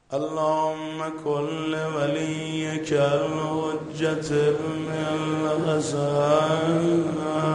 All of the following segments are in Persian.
اللهم كن لوليك الحجة ابن الحسن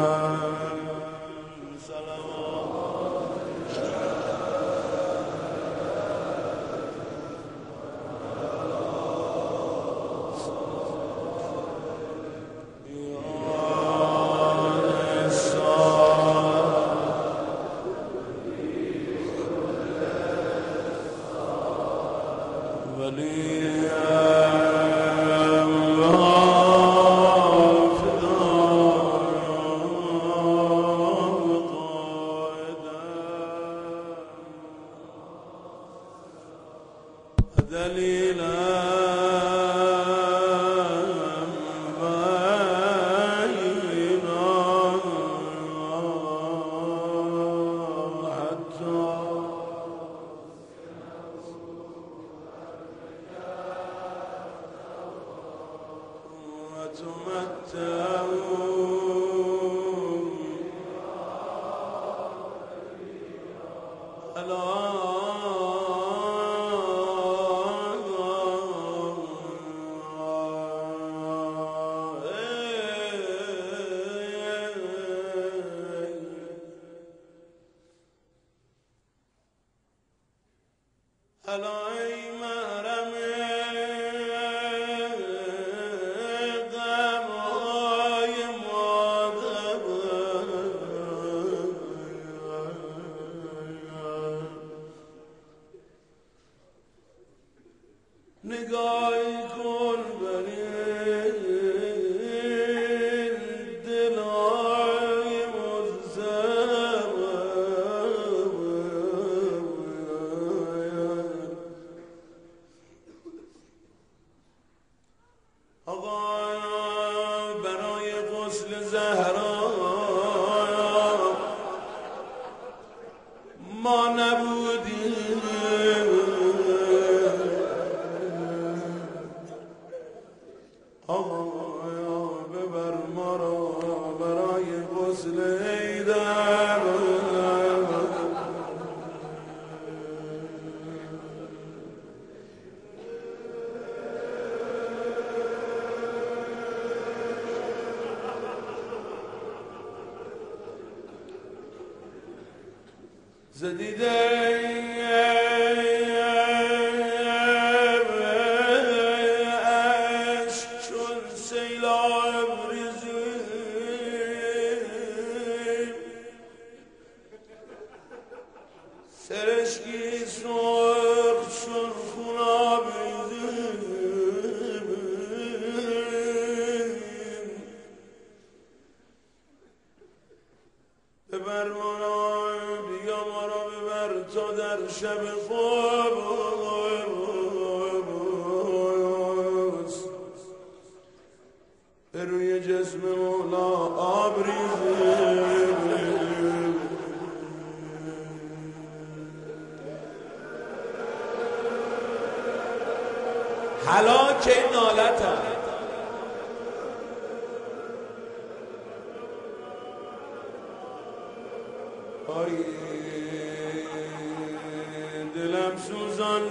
دلم سوزان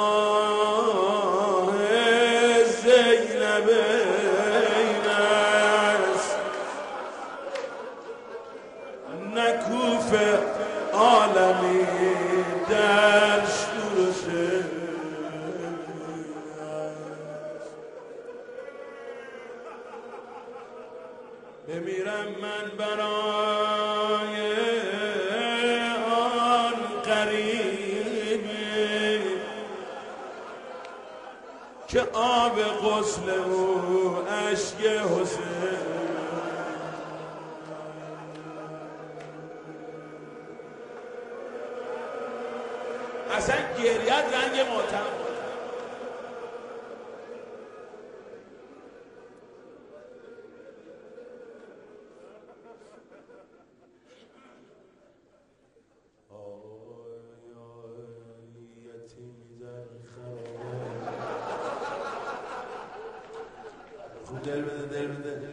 زاه زینب اینست نکوف عالمی در شورشه بمیرم من برای آن قریبی که آب غسل او اشک حسین اصلا گریت رنگ ماتم دل بده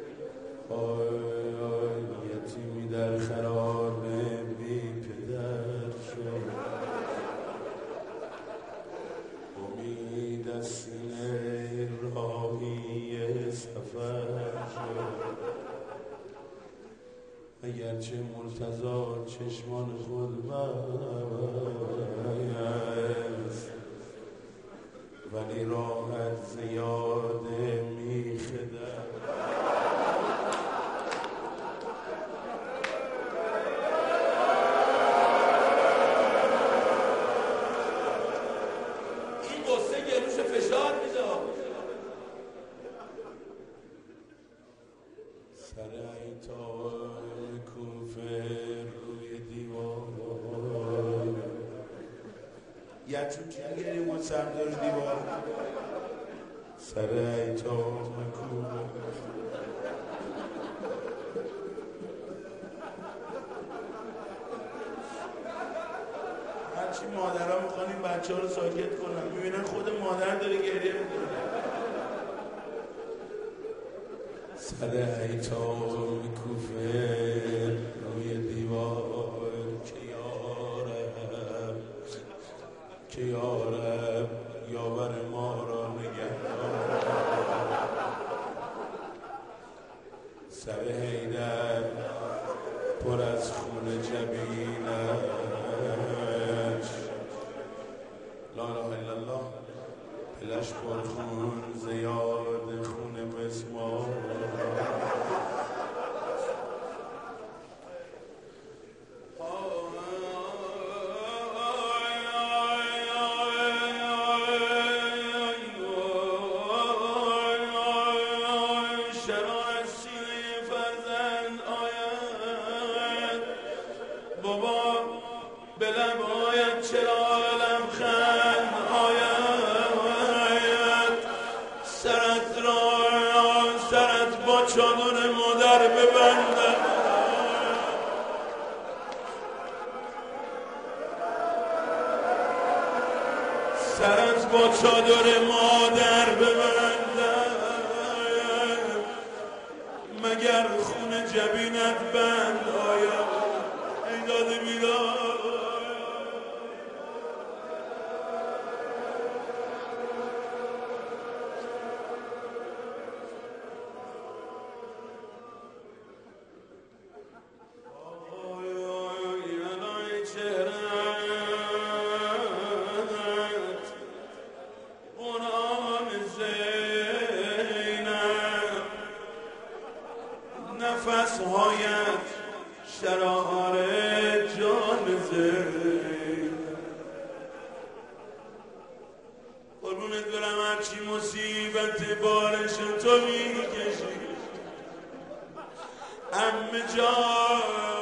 آی یتیمی در خراب بی پدر شد از سینه راهی سفر شد اگرچه مرتضی چشمان خود بست ولی راحت زیاده میخدم این قصه گلوش فشار میده سر ایتام کوفه روی دیوار یتیم چی گریه بود سردار دیوار سر ایتام کوفه هرچی مادرها میخوان این بچه ها رو ساکت کنن میبینن خود مادر داره گریه میکنه سر ایتام کوفه روی دیوار که یارب یاور ما را نگهدار سر حیدر پر از خون جبینش لا اله الا الله دلش پر خون زیاد خون مسمار چادر مادر ببندم سرت با چادر مادر ببندم مگر خون جبینت بند آید ای داده بیدار نفسهایت شرار جان زین قربونت برم هرچی مصیبت بارش تو میکشی عمه جان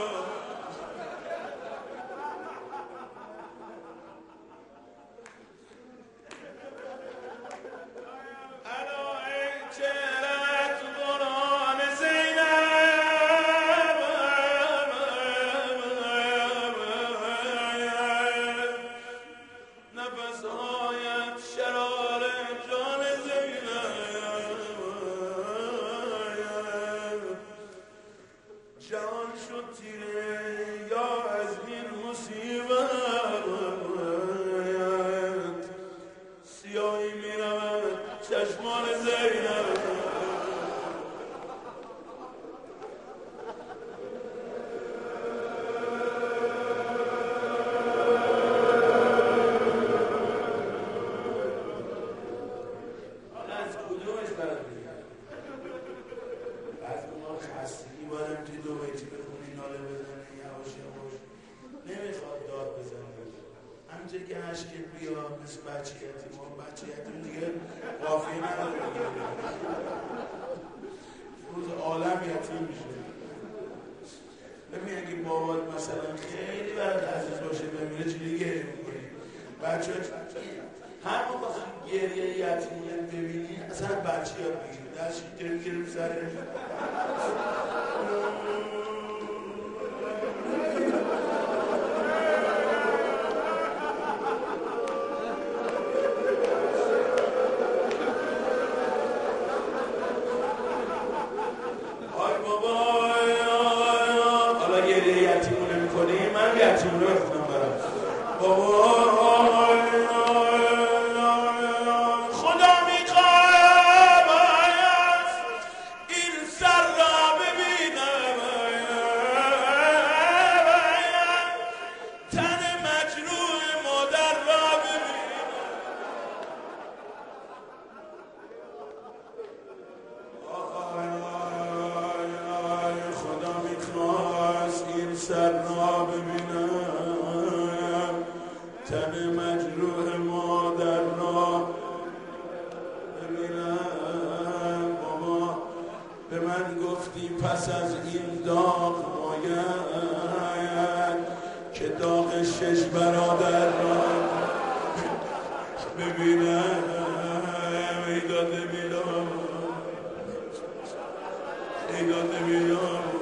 چشمان زینب حالا از کدومش برات بگم بعض ما خستگی بارم توی دو بیتی بخونی ناله بزنی یواش یواش نمیخواد داد بزنی همینطور که عشقت بیاد مثل بچه یتیم بچه یتیم دیگه قافیه نداره روز عالم یتیم میشه ببین اگه بابات مثلا خیلی برات عزیز باشه بمیره چیلی گریه میکنی بچه هر موقع گریه یتیمیت ببینی اصلا بچه یاد بگیری دستش گریم سره خدا مجروح مادر را ببینم. بابا به من گفتی پس از این داغ باید که داغ 6 برادر را ببینم. ای داده میلاد، ای داده میلاد.